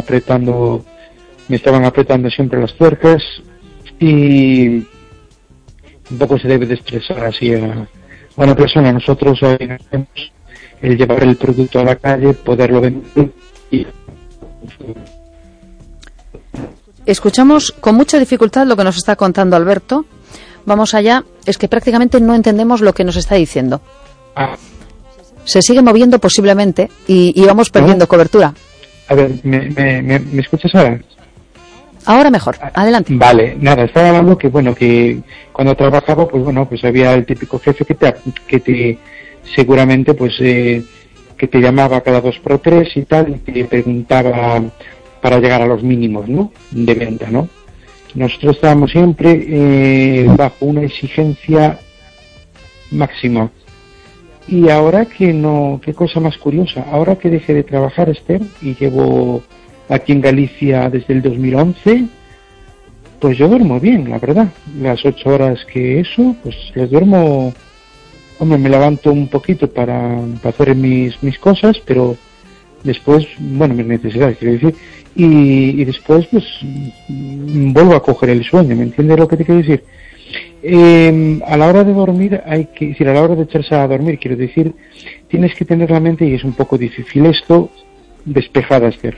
me estaban apretando siempre las tuercas y un poco se debe de estresar así a una persona. Nosotros ahí hacemos el llevar el producto a la calle, poderlo vender y... Escuchamos con mucha dificultad lo que nos está contando Alberto. Vamos allá, es que prácticamente no entendemos lo que nos está diciendo. Se sigue moviendo posiblemente y vamos perdiendo cobertura. A ver, ¿me escuchas ahora? Ahora mejor, adelante. Vale, nada, estaba hablando que cuando trabajaba, había el típico jefe que te seguramente, que te llamaba cada 2x3 y tal, y te preguntaba para llegar a los mínimos, ¿no?, de venta, ¿no? Nosotros estábamos siempre bajo una exigencia máxima. Y ahora qué cosa más curiosa, ahora que dejé de trabajar, Esther, y llevo aquí en Galicia desde el 2011, yo duermo bien, la verdad. Las 8 horas que les duermo, me levanto un poquito para hacer mis cosas, pero después, mis necesidades, quiero decir, y después vuelvo a coger el sueño, ¿me entiendes lo que te quiero decir? A la hora de dormir a la hora de echarse a dormir, quiero decir, tienes que tener la mente, y es un poco difícil esto, despejada, Esther.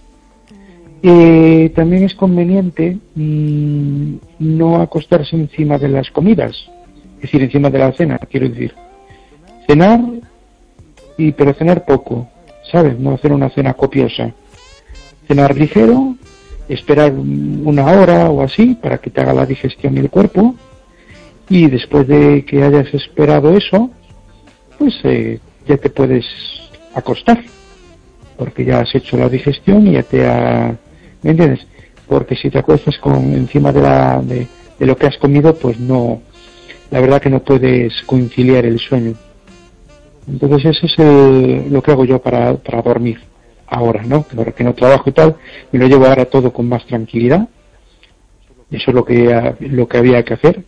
También es conveniente no acostarse encima de las comidas, es decir, encima de la cena, quiero decir. Cenar, pero cenar poco, ¿sabes? No hacer una cena copiosa. Cenar ligero, esperar 1 hora o así para que te haga la digestión el cuerpo, y después de que hayas esperado eso, ya te puedes acostar, porque ya has hecho la digestión y ya ¿me entiendes? Porque si te acuestas encima de lo que has comido, no, la verdad que no puedes conciliar el sueño. Entonces ese es lo que hago yo para dormir ahora, ¿no? Ahora que no trabajo y tal, me lo llevo ahora todo con más tranquilidad. Eso es lo que había que hacer,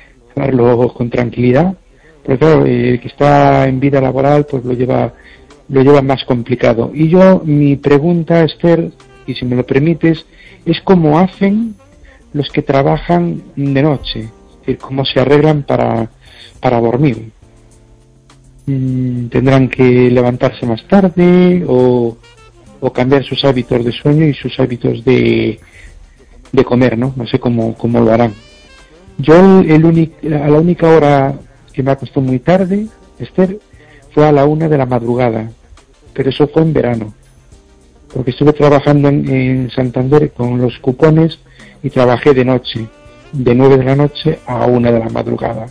llevarlo con tranquilidad. Pero claro, el que está en vida laboral, lo lleva lo llevan más complicado. Y mi pregunta, Esther, y si me lo permites, es cómo hacen los que trabajan de noche, es decir, cómo se arreglan para dormir. ¿Tendrán que levantarse más tarde o cambiar sus hábitos de sueño y sus hábitos de comer, ¿no? No sé cómo lo harán. Yo a la única hora que me acosté muy tarde, Esther, fue a la 1 de la madrugada, pero eso fue en verano, porque estuve trabajando en Santander con los cupones y trabajé de noche, de 9 de la noche a 1 de la madrugada.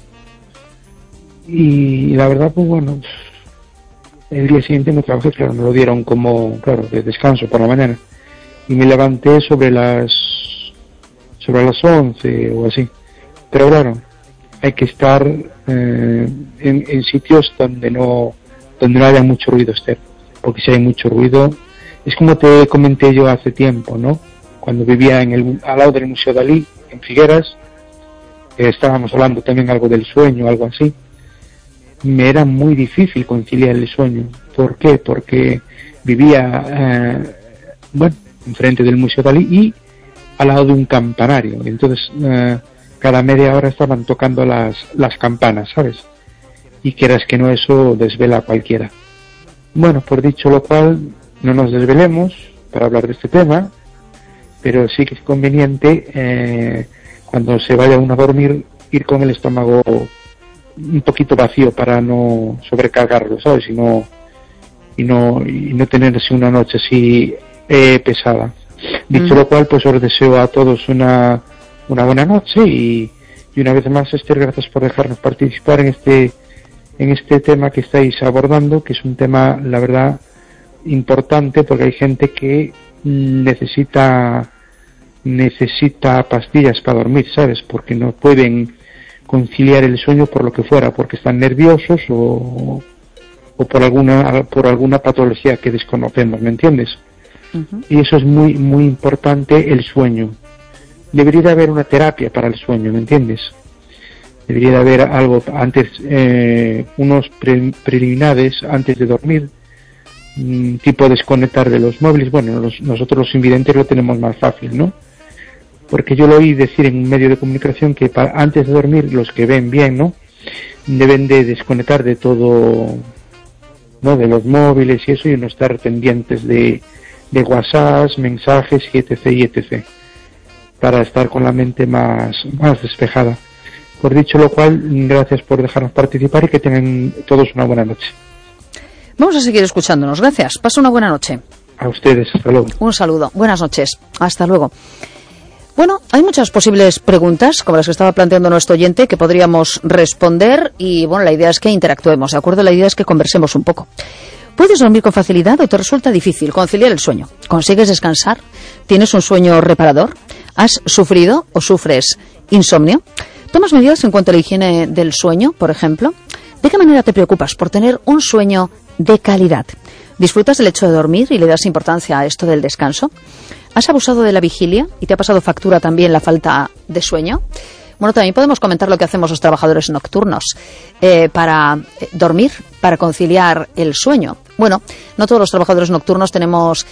Y la verdad, pues bueno, el día siguiente me trabajé, claro, me lo dieron como, claro, de descanso por la mañana, y me levanté sobre las 11 o así. Pero claro, hay que estar en sitios donde no haya mucho ruido, Esther, porque si hay mucho ruido, es como te comenté yo hace tiempo, ¿no? Cuando vivía al lado del Museo Dalí, en Figueras, estábamos hablando también algo del sueño, algo así. Me era muy difícil conciliar el sueño. ¿Por qué? Porque vivía, enfrente del Museo Dalí y al lado de un campanario. Entonces, cada media hora estaban tocando las campanas, ¿sabes? Y quieras que no, eso desvela a cualquiera. Bueno, por dicho lo cual, no nos desvelemos para hablar de este tema, pero sí que es conveniente, cuando se vaya uno a dormir, ir con el estómago un poquito vacío para no sobrecargarlo, ¿sabes? Y no tenerse una noche así pesada. Dicho lo cual, pues os deseo a todos una buena noche y una vez más, Esther, gracias por dejarnos participar en este tema que estáis abordando, que es un tema, la verdad, importante, porque hay gente que necesita pastillas para dormir, ¿sabes? Porque no pueden conciliar el sueño por lo que fuera, porque están nerviosos o por alguna patología que desconocemos, ¿me entiendes? Uh-huh. Y eso es muy, muy importante, el sueño. Debería de haber una terapia para el sueño, ¿me entiendes? Debería de haber algo antes, unos preliminares antes de dormir, tipo desconectar de los móviles. Bueno, nosotros los invidentes lo tenemos más fácil, ¿no? Porque yo lo oí decir en un medio de comunicación que antes de dormir, los que ven bien, ¿no?, deben de desconectar de todo, ¿no?, de los móviles y eso, y no estar pendientes de WhatsApp, mensajes y etc, para estar con la mente más despejada. Por dicho lo cual, gracias por dejarnos participar y que tengan todos una buena noche. Vamos a seguir escuchándonos. Gracias. Pasa una buena noche. A ustedes. Hasta luego. Un saludo. Buenas noches. Hasta luego. Bueno, hay muchas posibles preguntas, como las que estaba planteando nuestro oyente, que podríamos responder y, bueno, la idea es que interactuemos, ¿de acuerdo? La idea es que conversemos un poco. ¿Puedes dormir con facilidad o te resulta difícil conciliar el sueño? ¿Consigues descansar? ¿Tienes un sueño reparador? ¿Has sufrido o sufres insomnio? ¿Tomas medidas en cuanto a la higiene del sueño, por ejemplo? ¿De qué manera te preocupas por tener un sueño de calidad? ¿Disfrutas del hecho de dormir y le das importancia a esto del descanso? ¿Has abusado de la vigilia y te ha pasado factura también la falta de sueño? Bueno, también podemos comentar lo que hacemos los trabajadores nocturnos para dormir, para conciliar el sueño. Bueno, no todos los trabajadores nocturnos tenemos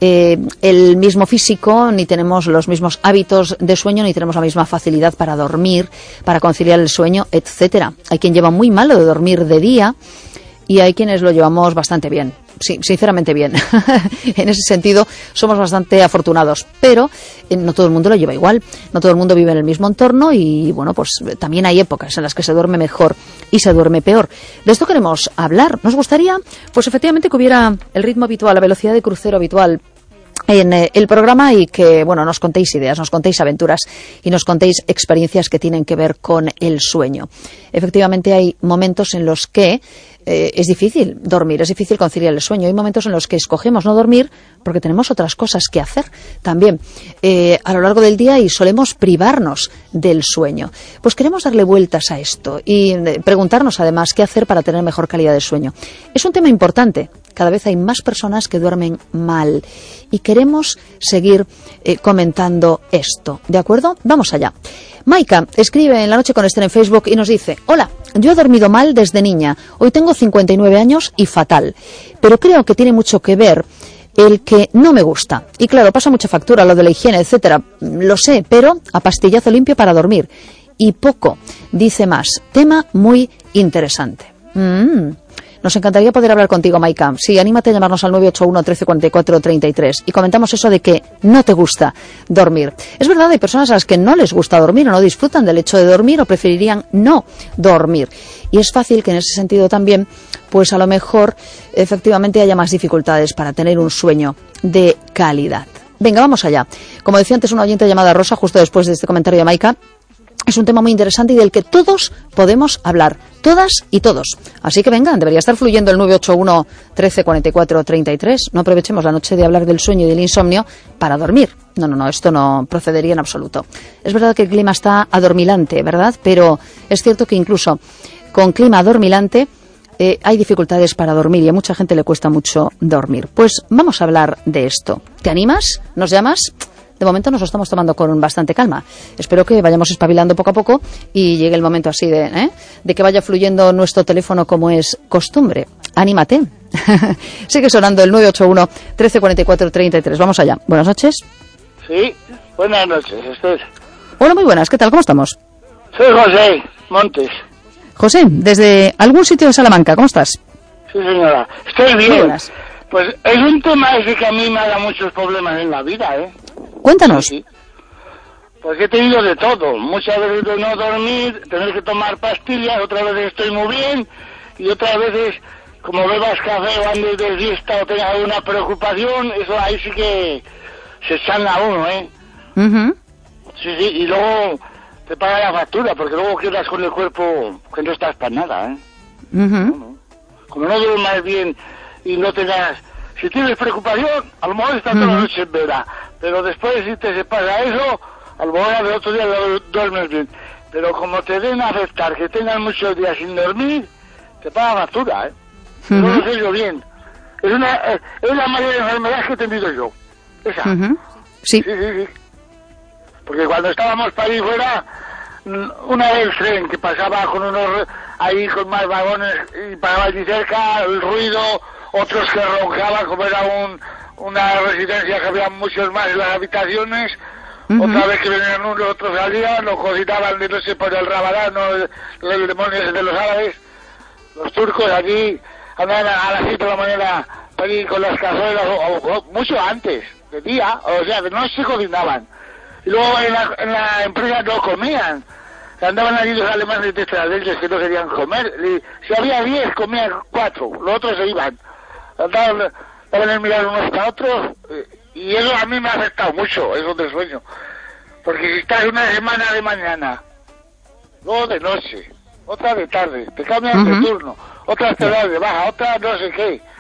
el mismo físico, ni tenemos los mismos hábitos de sueño, ni tenemos la misma facilidad para dormir, para conciliar el sueño, etcétera. Hay quien lleva muy mal lo de dormir de día y hay quienes lo llevamos bastante bien. Sí, sinceramente bien. En ese sentido somos bastante afortunados, pero no todo el mundo lo lleva igual, no todo el mundo vive en el mismo entorno y bueno, pues también hay épocas en las que se duerme mejor y se duerme peor. De esto queremos hablar. Nos gustaría, pues efectivamente, que hubiera el ritmo habitual, la velocidad de crucero habitual en el programa y que, bueno, nos contéis ideas, nos contéis aventuras y nos contéis experiencias que tienen que ver con el sueño. Efectivamente hay momentos en los que es difícil dormir, es difícil conciliar el sueño. Hay momentos en los que escogemos no dormir porque tenemos otras cosas que hacer también a lo largo del día y solemos privarnos del sueño. Pues queremos darle vueltas a esto y preguntarnos además qué hacer para tener mejor calidad de sueño. Es un tema importante cada vez hay más personas que duermen mal y queremos seguir comentando esto, ¿de acuerdo? Vamos allá. Maika escribe en La Noche con Esther en Facebook y nos dice: hola, yo he dormido mal desde niña, hoy tengo 59 años y fatal, pero creo que tiene mucho que ver el que no me gusta. Y claro, pasa mucha factura lo de la higiene, etcétera. Lo sé, pero a pastillazo limpio para dormir. Y poco, dice más. Tema muy interesante. Nos encantaría poder hablar contigo, Maika. Sí, anímate a llamarnos al 981 13 44 33 y comentamos eso de que no te gusta dormir. Es verdad, hay personas a las que no les gusta dormir o no disfrutan del hecho de dormir o preferirían no dormir. Y es fácil que en ese sentido también, pues a lo mejor efectivamente haya más dificultades para tener un sueño de calidad. Venga, vamos allá. Como decía antes una oyente llamada Rosa, justo después de este comentario de Maika, es un tema muy interesante y del que todos podemos hablar, todas y todos. Así que vengan, debería estar fluyendo el 981 13 44 33. No aprovechemos la noche de hablar del sueño y del insomnio para dormir. No, esto no procedería en absoluto. Es verdad que el clima está adormilante, ¿verdad? Pero es cierto que incluso con clima adormilante hay dificultades para dormir y a mucha gente le cuesta mucho dormir. Pues vamos a hablar de esto. ¿Te animas? ¿Nos llamas? De momento nos lo estamos tomando con bastante calma. Espero que vayamos espabilando poco a poco y llegue el momento así de que vaya fluyendo nuestro teléfono como es costumbre. ¡Anímate! Sigue sonando el 981 13 44 33. Vamos allá. Buenas noches. Sí, buenas noches, Esther. Hola, muy buenas. ¿Qué tal? ¿Cómo estamos? Soy José Montes. José, desde algún sitio de Salamanca. ¿Cómo estás? Sí, señora. Estoy bien. Muy buenas. Pues es un tema ese que a mí me da muchos problemas en la vida, ¿eh? Cuéntanos. Sí. Pues he tenido de todo. Muchas veces de no dormir, tener que tomar pastillas, otras veces estoy muy bien, y otras veces, como bebas café o andes de fiesta o tengas alguna preocupación, eso ahí sí que se sana uno, ¿eh? Sí, y luego te paga la factura, porque luego quedas con el cuerpo que no estás para nada, ¿eh? Como no duermas bien y no tengas... Si tienes preocupación, a lo mejor estás toda la noche en vela, pero después si te pasa eso, a lo mejor al otro día duermes bien. Pero como te den a afectar, que tengas muchos días sin dormir, te paga factura, ¿eh? No lo sé yo bien. Es la mayor enfermedad que he tenido yo. Esa. Sí. Porque cuando estábamos para ahí fuera, una del tren que pasaba con unos ahí con más vagones y pasaba allí cerca, el ruido, otros que roncaban, como era una residencia que había muchos más en las habitaciones, otra vez que venían unos, otros salían, los cocinaban de noche por el Ramadán, los demonios de los árabes, los turcos allí andaban a las 7 de la mañana allí con las cazuelas, o mucho antes, de día, o sea, de noche cocinaban. Y luego en la empresa no comían. Andaban allí los alemanes de Tetradelches que no querían comer. Si había 10, comían 4. Los otros se iban. Andaban en el mirar unos para otros. Y eso a mí me ha afectado mucho, eso del sueño. Porque si estás una semana de mañana, luego de noche, otra de tarde, te cambian de turno, otra te das de baja, otra no sé qué.